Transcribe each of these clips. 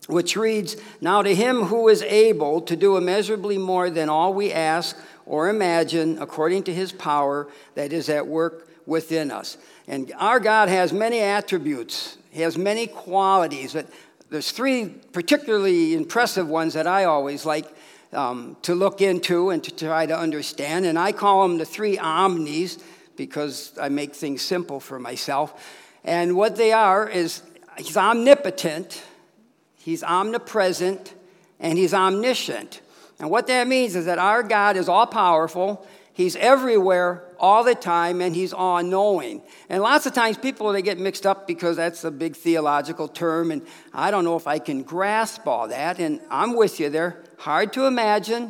which reads, "Now to him who is able to do immeasurably more than all we ask or imagine, according to his power that is at work within us." And our God has many attributes. He has many qualities. But there's three particularly impressive ones that I always like to look into and to try to understand. And I call them the three omnis because I make things simple for myself. And what they are is he's omnipotent, he's omnipresent, and he's omniscient. And what that means is that our God is all-powerful, he's everywhere all the time, and he's all-knowing. And lots of times people, they get mixed up because that's a big theological term, and I don't know if I can grasp all that, and I'm with you there. Hard to imagine,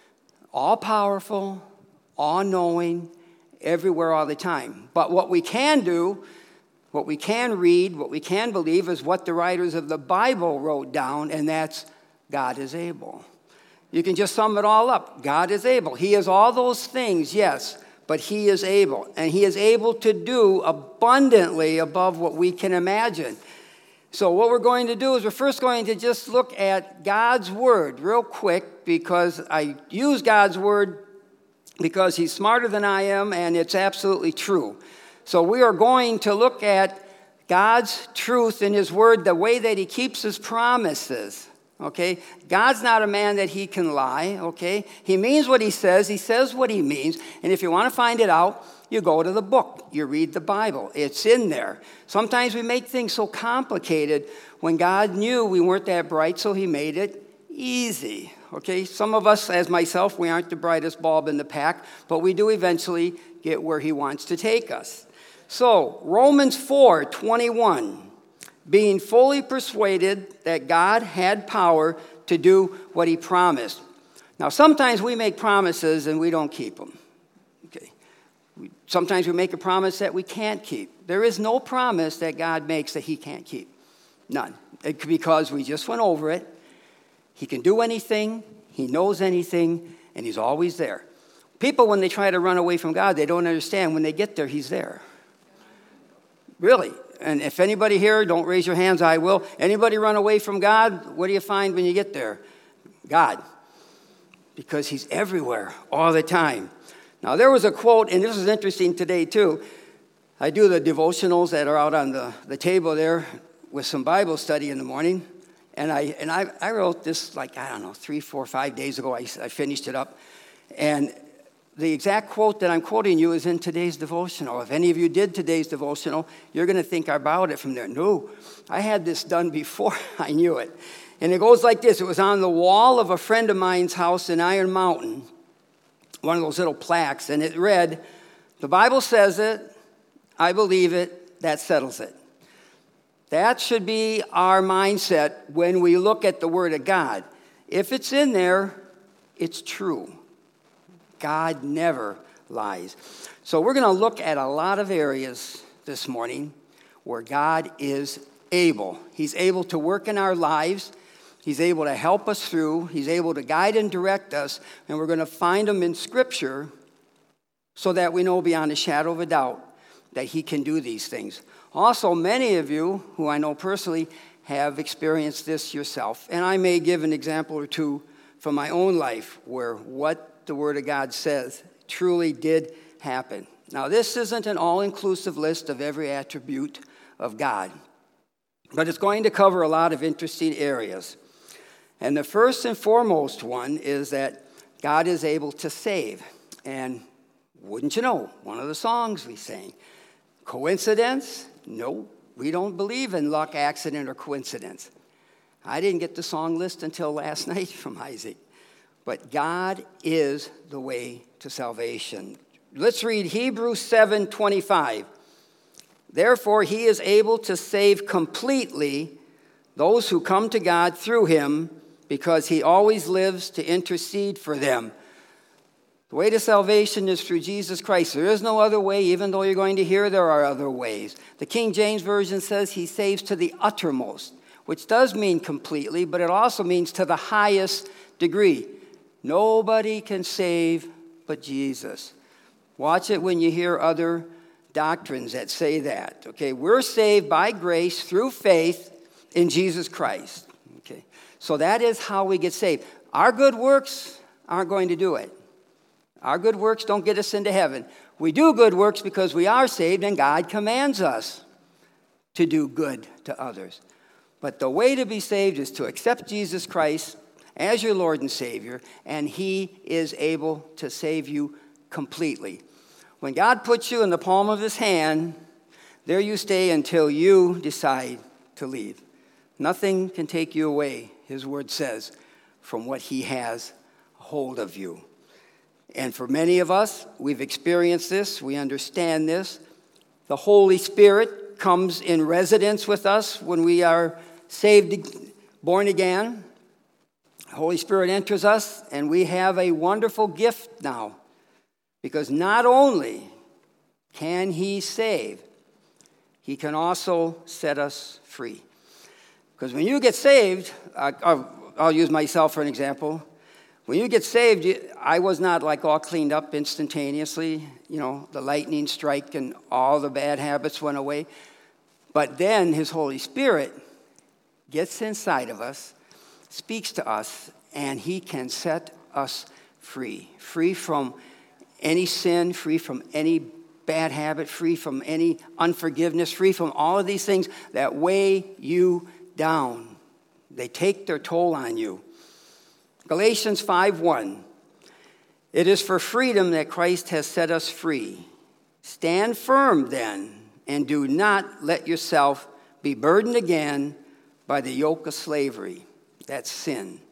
all-powerful, all-knowing, everywhere all the time. But what we can do, what we can read, what we can believe is what the writers of the Bible wrote down, and that's God is able. You can just sum it all up. God is able. He is all those things, yes, but he is able. And he is able to do abundantly above what we can imagine. So what we're going to do is we're first going to just look at God's word real quick, because I use God's word because he's smarter than I am, and it's absolutely true. So we are going to look at God's truth in his word, the way that he keeps his promises, okay? God's not a man that he can lie, okay? He means what he says what he means, and if you want to find it out, you go to the book, you read the Bible. It's in there. Sometimes we make things so complicated when God knew we weren't that bright, so he made it easy, okay? Some of us, as myself, we aren't the brightest bulb in the pack, but we do eventually get where he wants to take us. So, Romans 4:21, being fully persuaded that God had power to do what he promised. Now, sometimes we make promises and we don't keep them. Okay. Sometimes we make a promise that we can't keep. There is no promise that God makes that he can't keep. None. Because we just went over it. He can do anything, he knows anything, and he's always there. People, when they try to run away from God, they don't understand. When they get there, he's there. Really. And if anybody here, don't raise your hands, I will. Anybody run away from God, what do you find when you get there? God. Because he's everywhere all the time. Now, there was a quote, and this is interesting today, too. I do the devotionals that are out on the table there with some Bible study in the morning. And I wrote this, 3, 4, 5 days ago. I finished it up. And the exact quote that I'm quoting you is in today's devotional. If any of you did today's devotional, you're going to think I borrowed it from there. No, I had this done before I knew it. And it goes like this. It was on the wall of a friend of mine's house in Iron Mountain, one of those little plaques, and it read, "The Bible says it, I believe it, that settles it." That should be our mindset when we look at the Word of God. If it's in there, it's true. God never lies. So we're going to look at a lot of areas this morning where God is able. He's able to work in our lives. He's able to help us through. He's able to guide and direct us. And we're going to find them in Scripture so that we know beyond a shadow of a doubt that he can do these things. Also, many of you, who I know personally, have experienced this yourself. And I may give an example or two from my own life where what the Word of God says truly did happen. Now, this isn't an all-inclusive list of every attribute of God, but it's going to cover a lot of interesting areas. And the first and foremost one is that God is able to save. And wouldn't you know, one of the songs we sang. Coincidence? No, we don't believe in luck, accident, or coincidence. I didn't get the song list until last night from Isaac. But God is the way to salvation. Let's read Hebrews 7:25. Therefore, he is able to save completely those who come to God through him, because he always lives to intercede for them. The way to salvation is through Jesus Christ. There is no other way, even though you're going to hear there are other ways. The King James Version says he saves to the uttermost, which does mean completely, but it also means to the highest degree. Nobody can save but Jesus. Watch it when you hear other doctrines that say that. Okay, we're saved by grace through faith in Jesus Christ. Okay. So that is how we get saved. Our good works aren't going to do it. Our good works don't get us into heaven. We do good works because we are saved, and God commands us to do good to others. But the way to be saved is to accept Jesus Christ as your Lord and Savior, and He is able to save you completely. When God puts you in the palm of His hand, there you stay until you decide to leave. Nothing can take you away, His word says, from what He has hold of you. And for many of us, we've experienced this, we understand this. The Holy Spirit comes in residence with us when we are saved, born again. The Holy Spirit enters us, and we have a wonderful gift now. Because not only can He save, He can also set us free. Because when you get saved, I'll use myself for an example. When you get saved, I was not like all cleaned up instantaneously. The lightning strike and all the bad habits went away. But then His Holy Spirit gets inside of us, speaks to us, and He can set us free. Free from any sin, free from any bad habit, free from any unforgiveness, free from all of these things that weigh you down. They take their toll on you. Galatians 5:1. It is for freedom that Christ has set us free. Stand firm then, and do not let yourself be burdened again by the yoke of slavery. That's sin.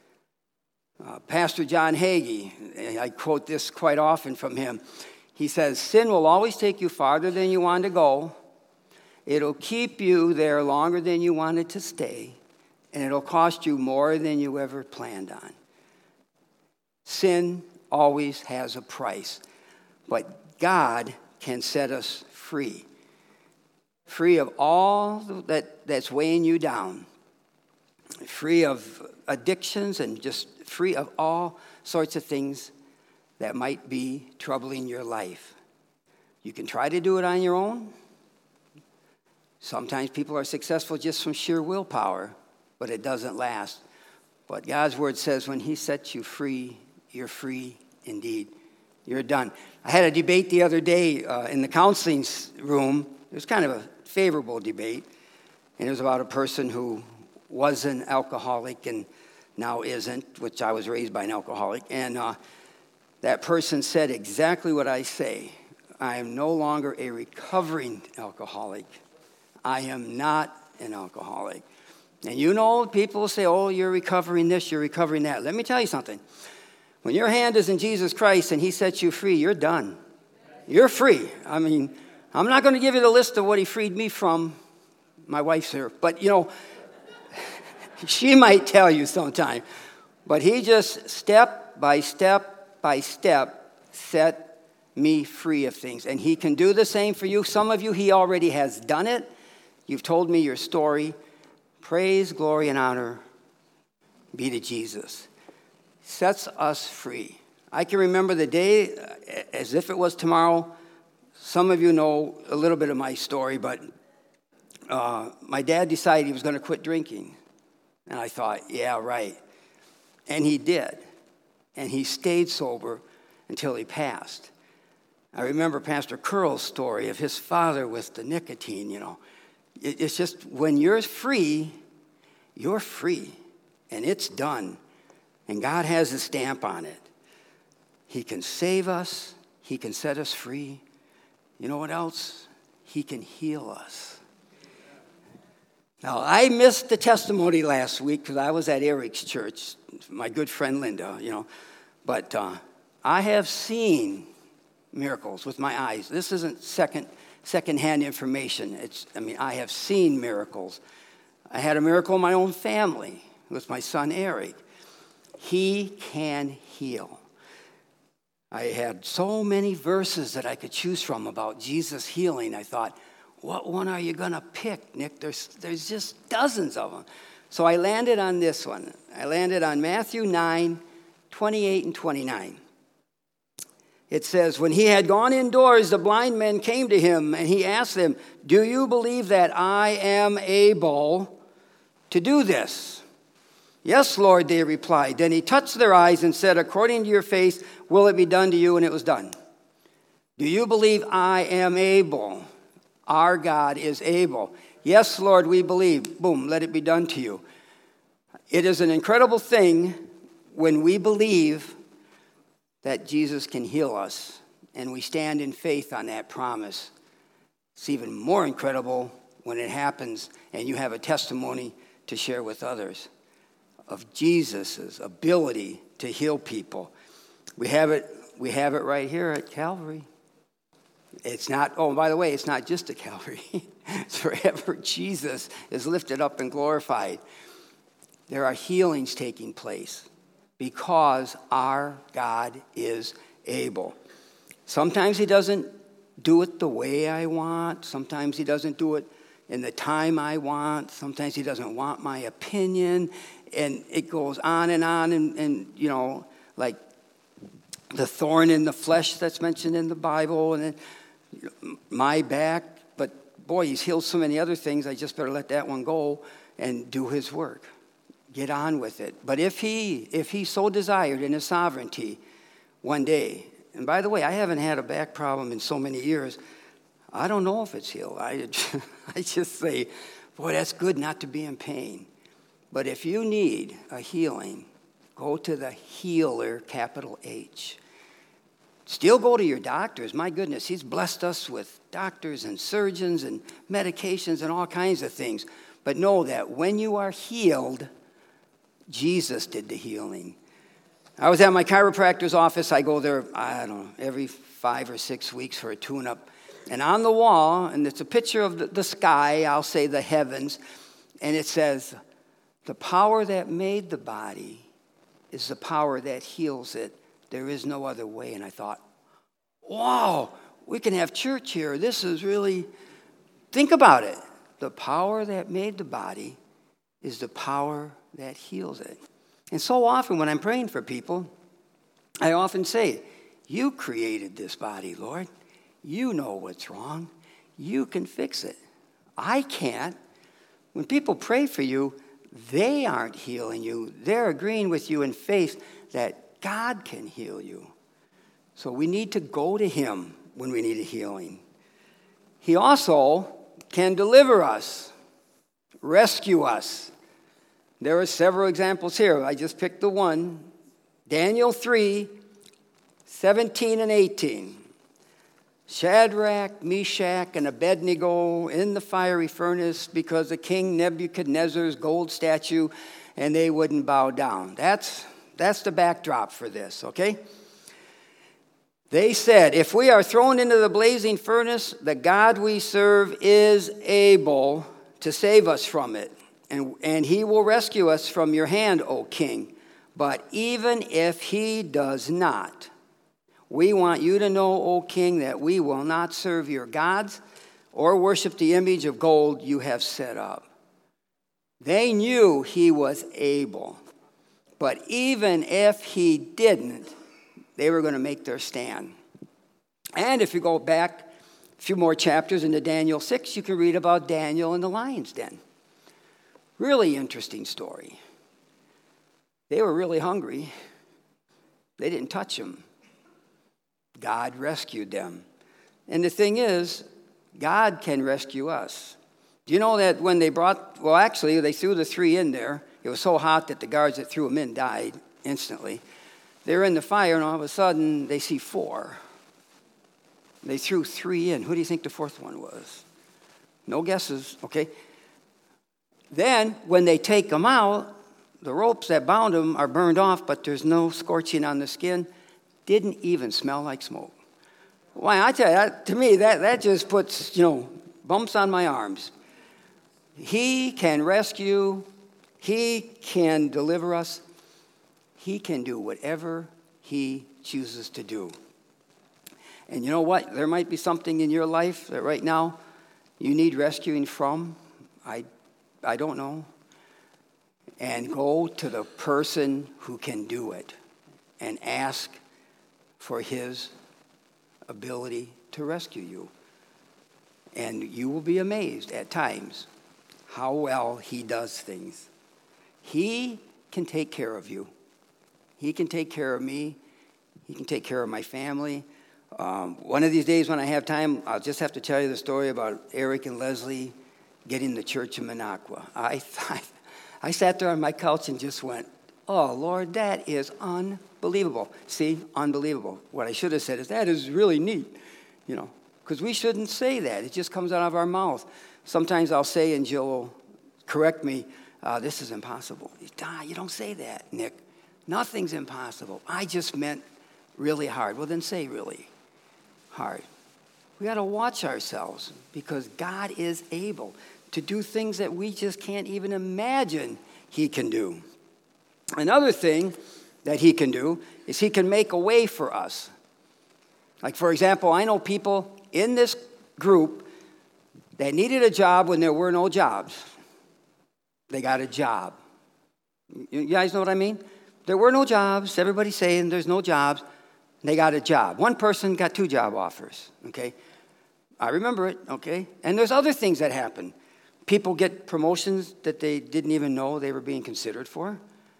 Pastor John Hagee, I quote this quite often from him. He says, sin will always take you farther than you want to go. It'll keep you there longer than you wanted to stay. And it'll cost you more than you ever planned on. Sin always has a price. But God can set us free. Free of all that's weighing you down. Free of addictions and just free of all sorts of things that might be troubling your life. You can try to do it on your own. Sometimes people are successful just from sheer willpower, but it doesn't last. But God's word says when He sets you free, you're free indeed. You're done. I had a debate the other day in the counseling room. It was kind of a favorable debate. And it was about a person who was an alcoholic and now isn't, which I was raised by an alcoholic. And that person said exactly what I say. I am no longer a recovering alcoholic. I am not an alcoholic. And people say, oh, you're recovering this, you're recovering that. Let me tell you something. When your hand is in Jesus Christ and He sets you free, you're done. You're free. I mean, I'm not going to give you the list of what He freed me from. My wife's here. But, she might tell you sometime. But He just step by step by step set me free of things. And He can do the same for you. Some of you, He already has done it. You've told me your story. Praise, glory, and honor be to Jesus. Sets us free. I can remember the day as if it was tomorrow. Some of you know a little bit of my story, but my dad decided he was going to quit drinking. And I thought, yeah, right. And he did. And he stayed sober until he passed. I remember Pastor Curl's story of his father with the nicotine, It's just when you're free, and it's done. And God has a stamp on it. He can save us. He can set us free. You know what else? He can heal us. Now, I missed the testimony last week because I was at Eric's church, my good friend Linda, But I have seen miracles with my eyes. This isn't secondhand information. I have seen miracles. I had a miracle in my own family with my son Eric. He can heal. I had so many verses that I could choose from about Jesus healing. I thought, what one are you going to pick, Nick? There's just dozens of them. So I landed on this one. I landed on Matthew 9:28 and 29. It says, when He had gone indoors, the blind men came to Him, and He asked them, do you believe that I am able to do this? Yes, Lord, they replied. Then he touched their eyes and said, according to your faith, will it be done to you? And it was done. Do you believe I am able? Our God is able. Yes, Lord, we believe. Boom, let it be done to you. It is an incredible thing when we believe that Jesus can heal us, and we stand in faith on that promise. It's even more incredible when it happens and you have a testimony to share with others of Jesus' ability to heal people. We have it right here at Calvary. It's not, oh, by the way, it's not just at Calvary. It's wherever Jesus is lifted up and glorified. There are healings taking place because our God is able. Sometimes he doesn't do it the way I want. Sometimes he doesn't do it in the time I want. Sometimes he doesn't want my opinion. And it goes on, and you know, like the thorn in the flesh that's mentioned in the Bible, and then my back. But boy, he's healed so many other things, I just better let that one go and do his work. Get on with it. But if he so desired in his sovereignty one day, and by the way, I haven't had a back problem in so many years, I don't know if it's healed. I just say, boy, that's good not to be in pain. But if you need a healing, go to the healer, capital H. Still go to your doctors. My goodness, he's blessed us with doctors and surgeons and medications and all kinds of things. But know that when you are healed, Jesus did the healing. I was at my chiropractor's office. I go there, I don't know, every 5 or 6 weeks for a tune-up. And on the wall, and it's a picture of the sky, I'll say the heavens, and it says, the power that made the body is the power that heals it. There is no other way. And I thought, wow, we can have church here. This is really, think about it. The power that made the body is the power that heals it. And so often when I'm praying for people, I often say, you created this body, Lord. You know what's wrong. You can fix it. I can't. When people pray for you, they aren't healing you. They're agreeing with you in faith that God can heal you. So we need to go to him when we need a healing. He also can deliver us, rescue us. There are several examples here. I just picked the one. Daniel 3, 17 and 18. Shadrach, Meshach, and Abednego in the fiery furnace because of King Nebuchadnezzar's gold statue, and they wouldn't bow down. That's the backdrop for this, okay? They said, if we are thrown into the blazing furnace, the God we serve is able to save us from it, and he will rescue us from your hand, O king. But even if he does not, we want you to know, O king, that we will not serve your gods or worship the image of gold you have set up. They knew he was able. But even if he didn't, they were going to make their stand. And if you go back a few more chapters into Daniel 6, you can read about Daniel in the lion's den. Really interesting story. They were really hungry. They didn't touch him. God rescued them. And the thing is, God can rescue us. Do you know that when they they threw the 3 in there. It was so hot that the guards that threw them in died instantly. They were in the fire, and all of a sudden, they see 4. They threw 3 in. Who do you think the 4th one was? No guesses, okay? Then, when they take them out, the ropes that bound them are burned off, but there's no scorching on the skin. Didn't even smell like smoke. Why, I tell you, to me, that just puts, bumps on my arms. He can rescue. He can deliver us. He can do whatever he chooses to do. And you know what? There might be something in your life that right now you need rescuing from. I don't know. And go to the person who can do it and ask for his ability to rescue you. And you will be amazed at times how well he does things. He can take care of you. He can take care of me. He can take care of my family. One of these days when I have time, I'll just have to tell you the story about Eric and Leslie getting the church in Minocqua. I sat there on my couch and just went, oh, Lord, that is unbelievable. See, unbelievable. What I should have said is, that is really neat, because we shouldn't say that. It just comes out of our mouth. Sometimes I'll say, and Jill will correct me, this is impossible. You don't say that, Nick. Nothing's impossible. I just meant really hard. Well, then say really hard. We got to watch ourselves, because God is able to do things that we just can't even imagine he can do. Another thing that he can do is he can make a way for us. Like, for example, I know people in this group that needed a job when there were no jobs. They got a job. You guys know what I mean? There were no jobs. Everybody's saying there's no jobs. They got a job. One person got 2 job offers, okay? I remember it, okay? And there's other things that happen. People get promotions that they didn't even know they were being considered for.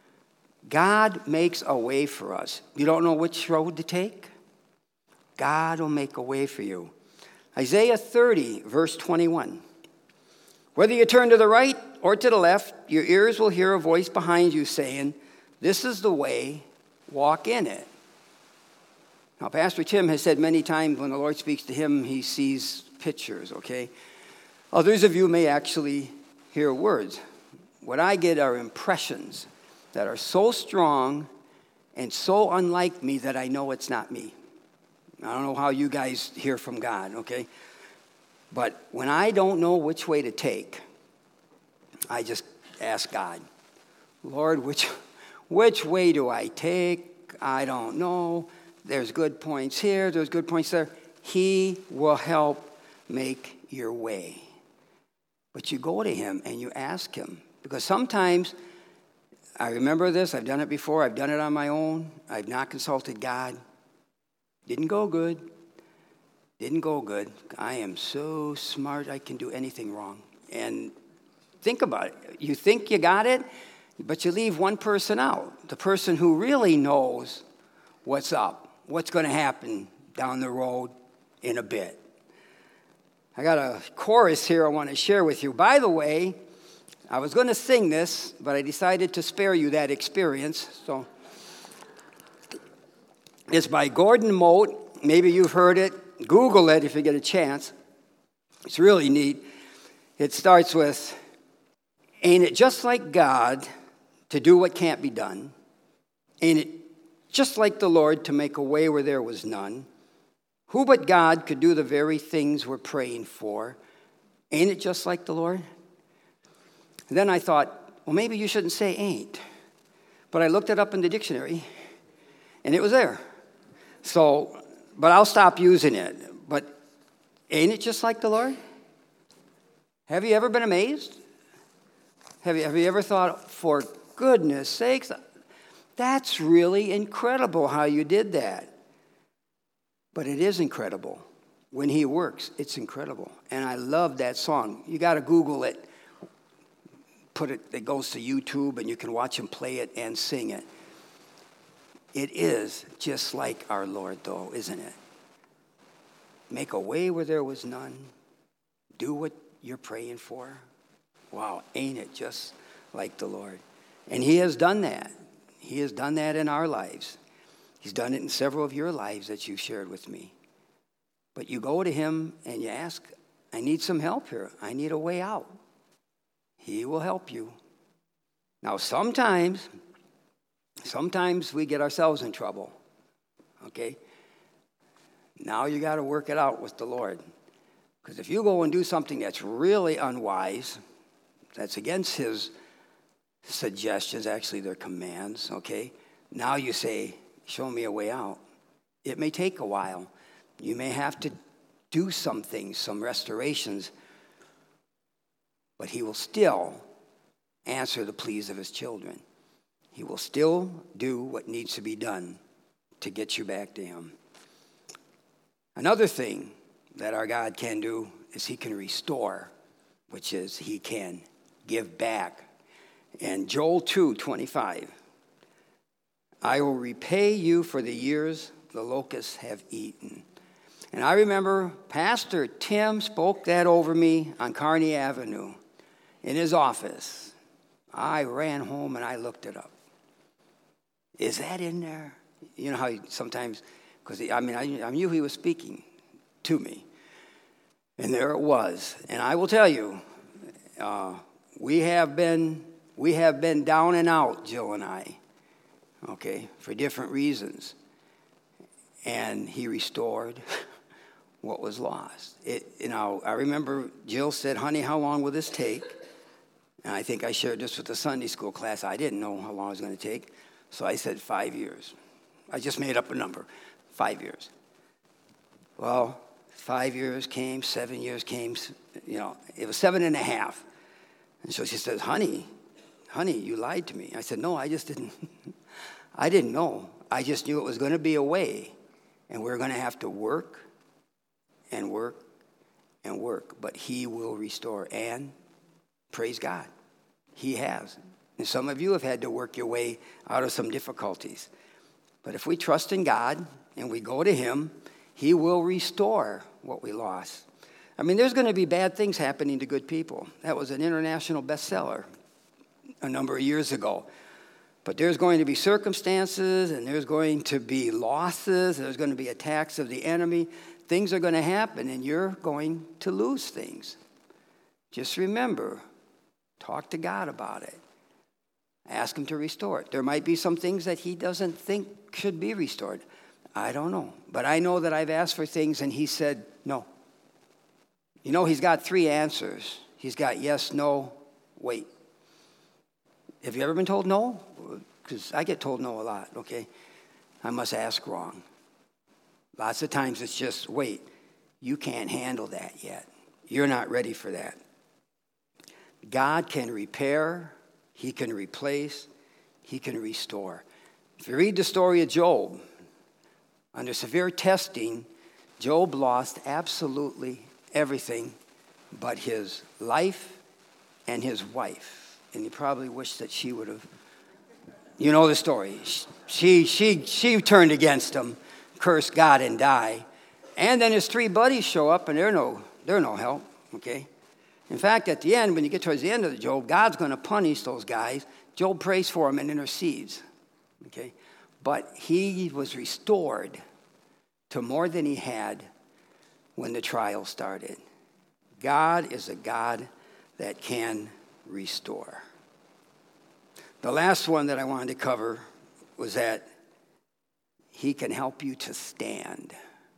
God makes a way for us. You don't know which road to take? God will make a way for you. Isaiah 30, verse 21. Whether you turn to the right or to the left, your ears will hear a voice behind you saying, this is the way, walk in it. Now, Pastor Tim has said many times when the Lord speaks to him, he sees pictures, okay? Others of you may actually hear words. What I get are impressions that are so strong and so unlike me that I know it's not me. I don't know how you guys hear from God, okay? But when I don't know which way to take, I just ask God, Lord, which way do I take? I don't know. There's good points here. There's good points there. He will help make your way. But you go to him and you ask him. Because sometimes, I remember this. I've done it before. I've done it on my own. I've not consulted God. Didn't go good. Didn't go good. I am so smart I can do anything wrong. And think about it. You think you got it, but you leave one person out. The person who really knows what's up, what's going to happen down the road in a bit. I got a chorus here I want to share with you. By the way, I was going to sing this, but I decided to spare you that experience. So it's by Gordon Mote. Maybe you've heard it. Google it if you get a chance. It's really neat. It starts with, ain't it just like God to do what can't be done? Ain't it just like the Lord to make a way where there was none? Who but God could do the very things we're praying for? Ain't it just like the Lord? And then I thought, well, maybe you shouldn't say ain't. But I looked it up in the dictionary, and it was there. So, but I'll stop using it. But ain't it just like the Lord? Have you ever been amazed? Have you ever thought, for goodness sakes, that's really incredible how you did that? But it is incredible. When he works, it's incredible. And I love that song. You got to Google it. It goes to YouTube, and you can watch him play it and sing it. It is just like our Lord, though, isn't it? Make a way where there was none. Do what you're praying for. Wow, ain't it just like the Lord? And he has done that. He has done that in our lives. He's done it in several of your lives that you shared with me. But you go to him and you ask, I need some help here. I need a way out. He will help you. Now, sometimes we get ourselves in trouble, okay? Now you got to work it out with the Lord. Because if you go and do something that's really unwise, that's against his suggestions, actually they're commands, okay? Now you say, show me a way out. It may take a while. You may have to do some things, some restorations, but he will still answer the pleas of his children. He will still do what needs to be done to get you back to him. Another thing that our God can do is he can restore, which is he can give back. And Joel 2:25. I will repay you for the years the locusts have eaten. And I remember Pastor Tim spoke that over me on Kearney Avenue in his office. I ran home and I looked it up. Is that in there? You know how sometimes, because I knew he was speaking to me. And there it was. And I will tell you, we have been down and out, Jill and I, okay, for different reasons. And he restored what was lost. I remember Jill said, honey, how long will this take? And I think I shared this with the Sunday school class. I didn't know how long it was going to take. So I said 5 years. I just made up a number, 5 years. Well, 5 years came, 7 years came, it was 7.5. And so she says, honey, you lied to me. I said, no, I just didn't. I didn't know. I just knew it was going to be a way. And we're going to have to work and work and work. But he will restore. And praise God, he has. And some of you have had to work your way out of some difficulties. But if we trust in God and we go to him, he will restore what we lost. I mean, there's going to be bad things happening to good people. That was an international bestseller a number of years ago. But there's going to be circumstances, and there's going to be losses, and there's going to be attacks of the enemy. Things are going to happen, and you're going to lose things. Just remember, talk to God about it. Ask him to restore it. There might be some things that he doesn't think should be restored. I don't know. But I know that I've asked for things, and he said no. You know, he's got 3 answers. He's got yes, no, wait. Have you ever been told no? Because I get told no a lot, okay? I must ask wrong. Lots of times it's just, wait, you can't handle that yet. You're not ready for that. God can repair, he can replace, he can restore. If you read the story of Job, under severe testing, Job lost absolutely everything but his life and his wife. And he probably wished that she would have, you know the story. She turned against him, cursed God and died. And then his 3 buddies show up and they're no help, okay? In fact, at the end, when you get towards the end of the Job, God's going to punish those guys. Job prays for them and intercedes, okay? But he was restored to more than he had when the trial started. God is a God that can restore. The last one that I wanted to cover was that he can help you to stand.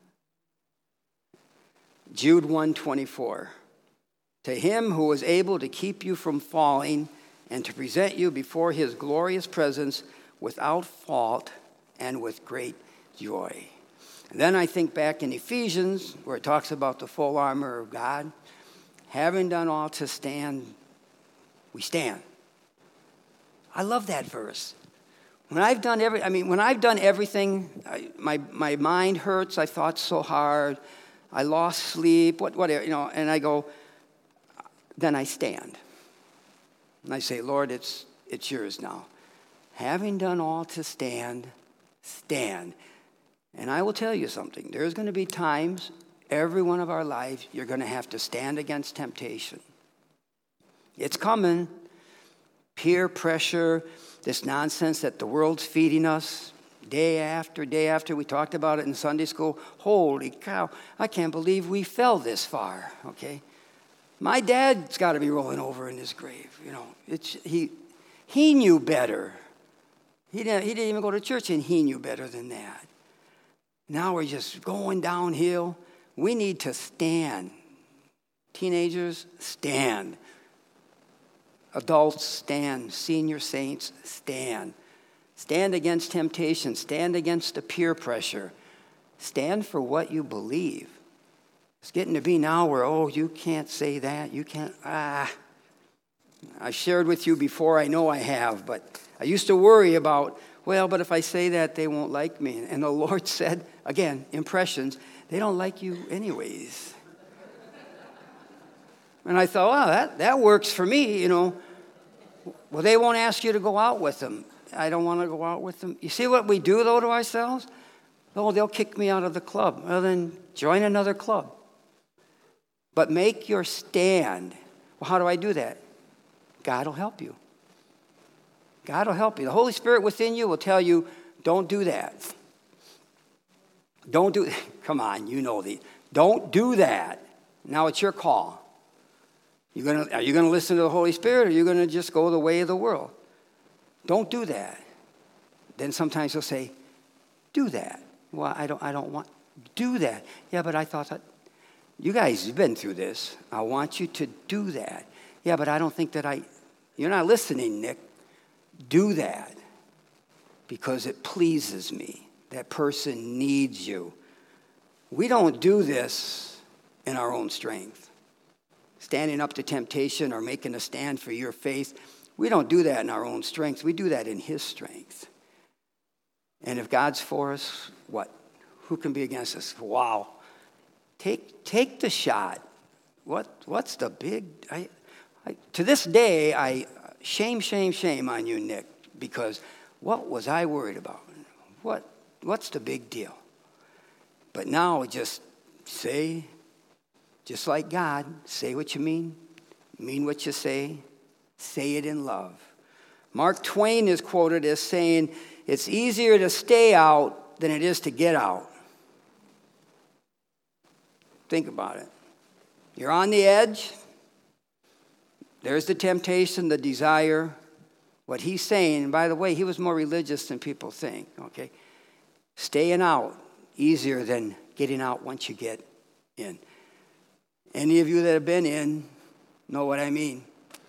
Jude 1:24. To him who is able to keep you from falling and to present you before his glorious presence without fault and with great joy. And then I think back in Ephesians where it talks about the full armor of God. Having done all to stand, we stand. I love that verse. When I've done everything, my mind hurts. I thought so hard. I lost sleep. Whatever, and I go. Then I stand, and I say, Lord, it's yours now. Having done all to stand, stand. And I will tell you something. There's going to be times, every one of our lives, you're going to have to stand against temptation. It's coming. Peer pressure, this nonsense that the world's feeding us day after day after. We talked about it in Sunday school. Holy cow, I can't believe we fell this far, okay? My dad's got to be rolling over in his grave, He knew better. He didn't even go to church, and he knew better than that. Now we're just going downhill. We need to stand. Teenagers, stand. Adults, stand. Senior saints, stand. Stand against temptation. Stand against the peer pressure. Stand for what you believe. It's getting to be now where, you can't say that. You can't, I shared with you before, I know I have, but I used to worry about, but if I say that, they won't like me. And the Lord said, again, impressions, they don't like you anyways. And I thought, that works for me, Well, they won't ask you to go out with them. I don't want to go out with them. You see what we do, though, to ourselves? Oh, they'll kick me out of the club. Well, then join another club. But make your stand. Well, how do I do that? God will help you. God will help you. The Holy Spirit within you will tell you, don't do that. Don't do, come on, you know the, don't do that. Now it's your call. Are you going to listen to the Holy Spirit, or are you going to just go the way of the world? Don't do that. Then sometimes he'll say, do that. Well, I don't want, do that. Yeah, but I thought that, you guys have been through this. I want you to do that. Yeah, but I don't think that you're not listening, Nick. Do that because it pleases me. That person needs you. We don't do this in our own strength. Standing up to temptation or making a stand for your faith, we don't do that in our own strength. We do that in his strength. And if God's for us, what? Who can be against us? Wow. Take the shot. What's the big... to this day, shame on you, Nick, because what was I worried about? What's the big deal? But now just say, just like God, say what you mean what you say it in love. Mark Twain is quoted as saying, it's easier to stay out than it is to get out. Think about it. You're on the edge. There's the temptation, the desire. What he's saying, and by the way, he was more religious than people think, okay? Staying out, easier than getting out once you get in. Any of you that have been in know what I mean.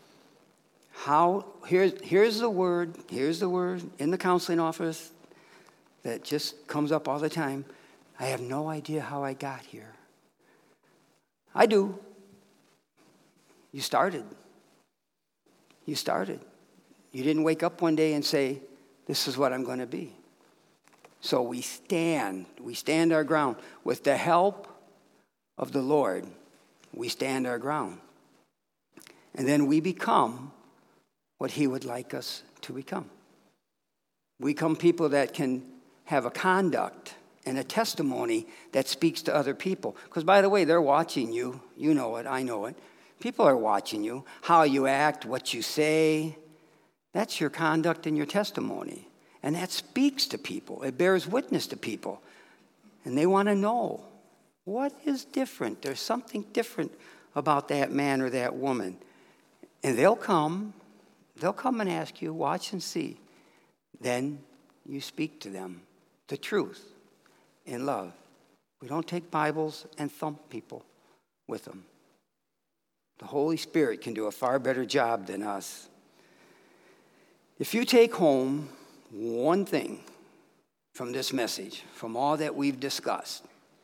Here's the word in the counseling office that just comes up all the time. I have no idea how I got here. I do. You started. You didn't wake up one day and say, this is what I'm going to be. So we stand our ground. With the help of the Lord, we stand our ground. And then we become what he would like us to become. We become people that can have a conduct and a testimony that speaks to other people. Because, by the way, they're watching you. You know it. I know it. People are watching you. How you act, what you say. That's your conduct and your testimony. And that speaks to people. It bears witness to people. And they want to know, what is different? There's something different about that man or that woman. And they'll come and ask you, watch and see. Then you speak to them the truth in love. We don't take Bibles and thump people with them. The Holy Spirit can do a far better job than us. If you take home one thing from this message, from all that we've discussed,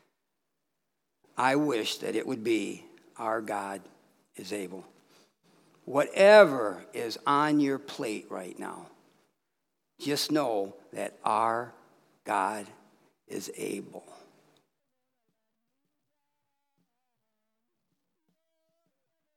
I wish that it would be, our God is able. Whatever is on your plate right now, just know that our God is able.